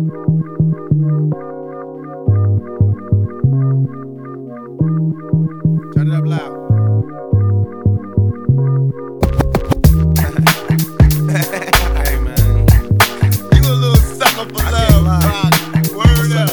Turn it up loud. Hey man, you a little sucker for love. Word up.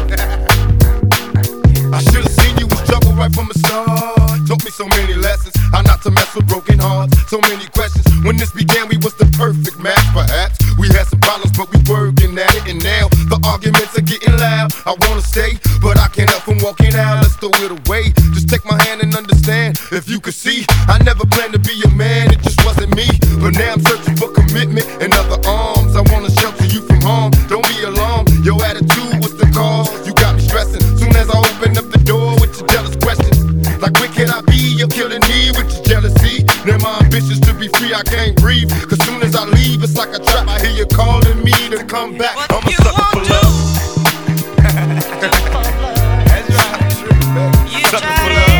I should've seen you was trouble right from the start. Taught me so many lessons, how not to mess with broken hearts. So many questions. When this began, we was the perfect match. Perhaps we had some problems, but we working at it. And now the arguments are getting loud. I wanna stay, but I can't help from walking out. Let's throw it away. Just take my hand and understand. If you could see, I never planned to be a man. It just wasn't me. But now I'm searching for commitment and other arms. I wanna shelter you from harm. Don't be alarmed. Your attitude was the cause. You got me stressing. Soon as I open up the door with your jealous questions, like where can I be? You're killing me with your jealousy. Now my ambitions to be free, I can't breathe. Cause soon as I leave, it's like a trap. I hear you calling me to come back. I'm a sucker for love. That's right, I'm tripping, baby. Sucker for love.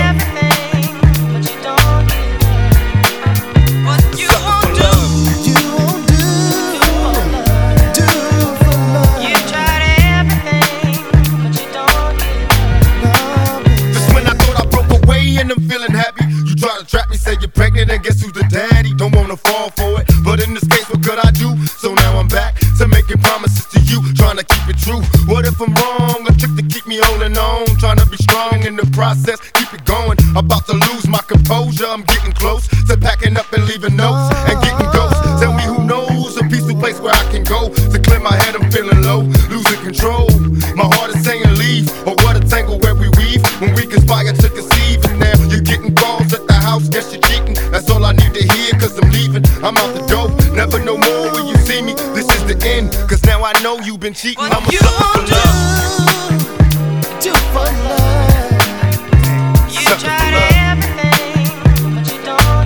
And I'm feeling happy. You try to trap me, say you're pregnant, and guess who's the daddy? Don't wanna fall for it, but in this case, what could I do? So now I'm back to making promises to you, trying to keep it true. What if I'm wrong? A trick to keep me holding on, trying to be strong in the process, keep it going. About to lose my composure, I'm getting close to packing up and leaving notes and getting ghosts. Tell me who knows a peaceful place where I can go to clear my head. I'm feeling low, losing control. My heart is saying leave, or what a tangle where we weave when we conspire to conceive. And now you're getting calls at the house, guess you're cheating. That's all I need to hear, cause I'm leaving. I'm out the door, never no more when you see me. This is the end, cause now I know you've been cheating. I'm a sucker for love. Do for love. You tried everything, but you don't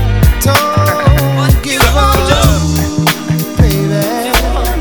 give up, baby.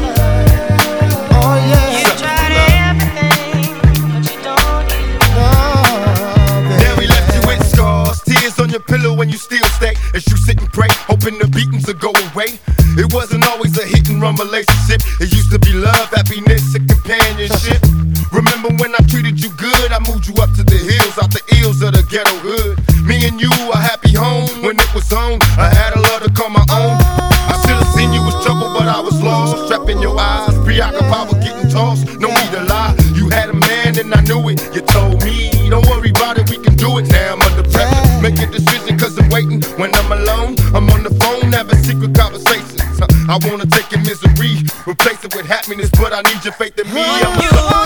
Oh yeah. You tried everything, but you don't give up, baby. Now we left you with scars, tears on your pillow when you still stay. As you sit and pray, hoping the beatings will go away. It wasn't always a hit and run relationship. It used to be love, happiness, and companionship. Remember when I treated you good? I moved you up to the hills, out the ills of the ghetto hood. Me and you, a happy home when it was on. I had a love to call my own. I should've seen you was trouble, but I was lost. Trapped in your eyes, preoccupied with getting tossed. No need to lie, you had a man and I knew it. You told me, don't worry about it, we can do it. Now I'm under pressure, make a decision cause I'm waiting. When I'm alone, I'm on the phone having secret conversations. I wanna take your misery, replace it with happiness, but I need your faith in me. I'm a